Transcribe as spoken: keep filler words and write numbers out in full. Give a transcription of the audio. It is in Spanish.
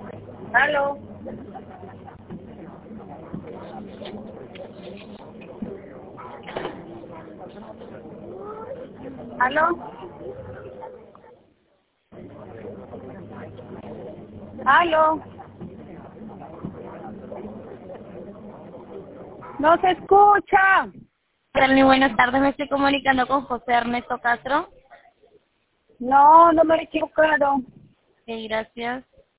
¿Aló? ¿Aló? ¿Aló? No se escucha. Muy buenas tardes, me estoy comunicando con José Ernesto Castro. No, no me he equivocado. Sí, gracias.